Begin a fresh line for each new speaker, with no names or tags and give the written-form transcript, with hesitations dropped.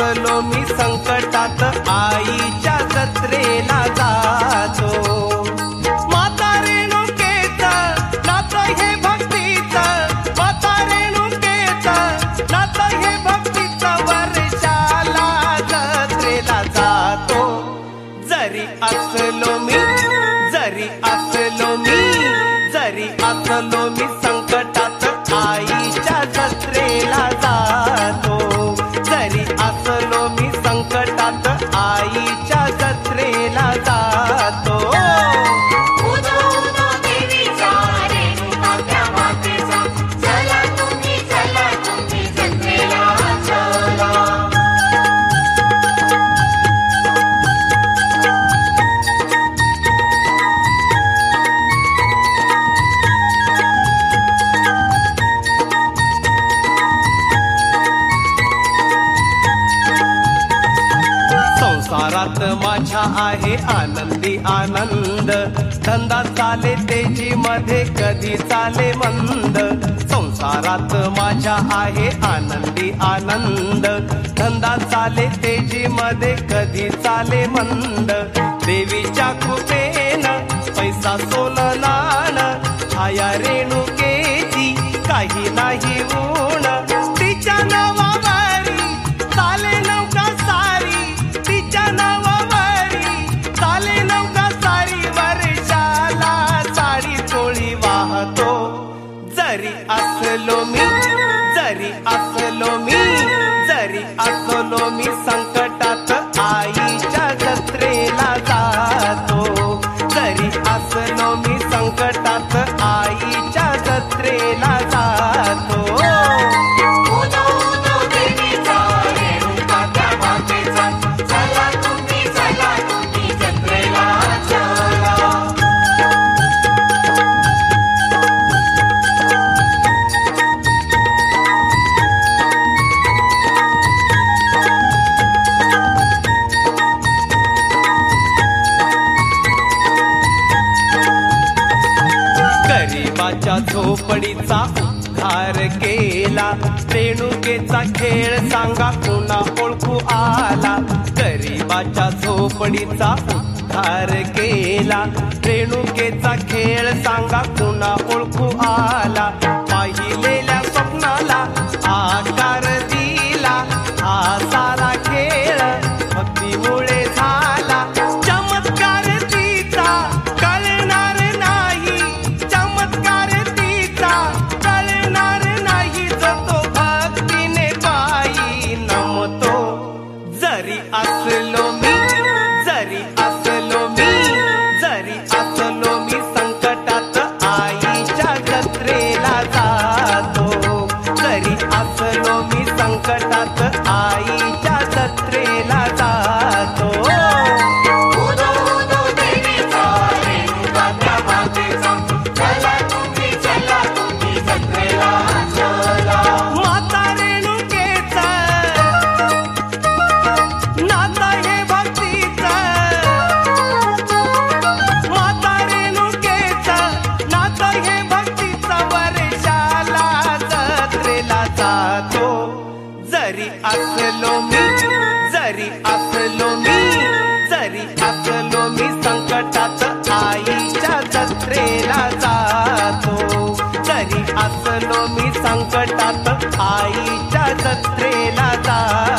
असलो मी संकटात आईच्या जत्रेला जातो. माता रेणुकेचं नातं हे भक्तीचं, माता रेणुकेचं नातं हे भक्तीचं, वर्षाला जत्रेला जातो. जरी असलो मी संकटात आईच्या जत्रेला जातो. जरी असलो मी संकटात आईच्या जत्रेला जातो. संसारात माझ्या आहे आनंदी आनंद, धंदा चाले तेजीमध्ये कधी चाले मंद. संसारात माझ्या आहे आनंदी आनंद, धंदा चाले तेजीमध्ये कधी चाले मंद. देवीच्या कृपेनं पैसा सोनं नाणं, छाया रेणुकेची काही नाही ऊण. तिच्या नावावरी चाले नौका सारी, तिच्या नावावरी चाले नौका सारी, वर्षाला साडी चोळी वाहतो. जरी असलो मी संकटात आईच्या जत्रेला जातो. जरी असलो मी संकटात आईच्या जत्रेला जातो. गरीबाच्या झोपडीचा उद्धार केला, रेणुकेचा खेळ सांगा कुणा ओळखू आला. गरीबाच्या झोपडीचा उद्धार केला, रेणुकेचा खेळ सांगा कुणा ओळखू आला. पाहिलेल्या स्वप्नाला आकार दिला, हा सारा खेळ भक्तीमुळे झाला. चमत्कार तिचा कळणार नाही, चमत्कार तिचा कळणार नाही, जो भक्तीने पायी नमतो. जरी असलो मी संकटात आईच्या जत्रेला जातो. जरी असलो मी संकटात आईच्या जत्रेला जातो. माता रेणुकेचं नातं हे भक्तीचं, माता रेणुकेचं नातं हे भक्तीचं, वर्षाला जत्रेला जातो. जरी असलो मी संकटात आईच्या जत्रेला जातो. जरी असलो मी संकटात आईच्या जत्रेला जातो.